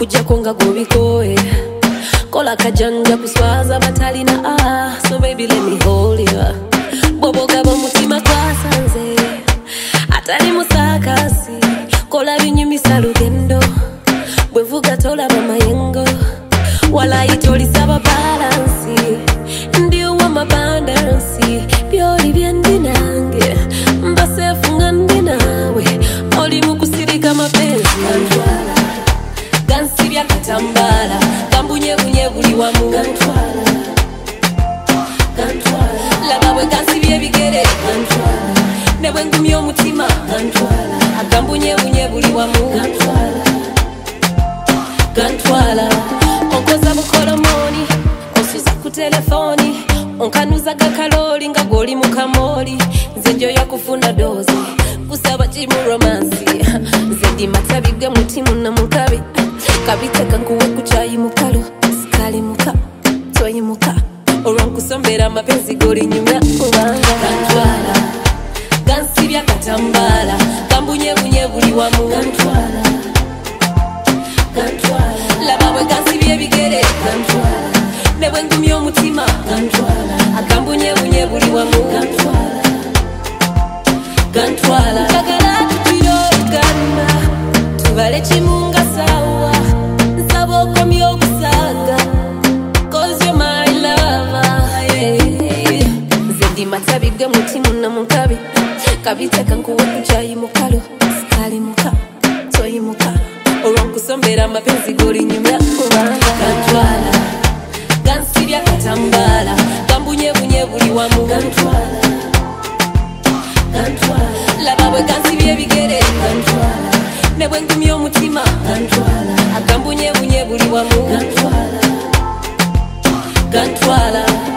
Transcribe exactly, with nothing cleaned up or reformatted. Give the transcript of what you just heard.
kujja konga gobikoe kola kajanja kuswaza batalina ah so baby let me hold you bobo gabo mutima kwasanze atali musakasi kola binyumisa lugendo bwevuga tola bamayengo wala itoli saba balance ndio wa mabandansi byoli byandinange mbase funga ndinawe oli mukusirika mapenzi kantwala gansibya katambala kambunye bunye buli wa mu kantwala kantwala labawe gansibye bigere kantwala nebwe ngumyo omutima kantwala akambunye bunye buli wa mu kantwala kantwala okoza bukola moni osuza ku telefoni onkanuza gakaloli nga goli mu kamoli nzenjo yakufuna dozi kusaba chimu romansi nzendi matabige mutimu na mukabi kabiteka nkuwe kuchayi mukalo skali muka toyi muka orankusombera mapenzi goli nyumya kubanga kantwala gansibya katambala kambunye bunye buli wa mu kantwala kantwala labawe gansibye bigere kantwala nebwe ngumyo omutima kantwala akambunye bunye buli wa mu kantwala kantwala kagala tutiro ganda tubale chimunga sawa nsabo komyo kusanga cause you're my lover yeah. Zendi matabige mutimu na mukabi kabiteka nkuwe kuchayi mukalo skali muka toyi muka orankusombera mapenzi goli nyumya kubanga kantwala gansibya katambala kambunye bunye buli wa mu kantwala kantwala labawe gansibye bigere kantwala nebwe ngumyo omutima kantwala akambunye bunye buli wa mu kantwala kantwala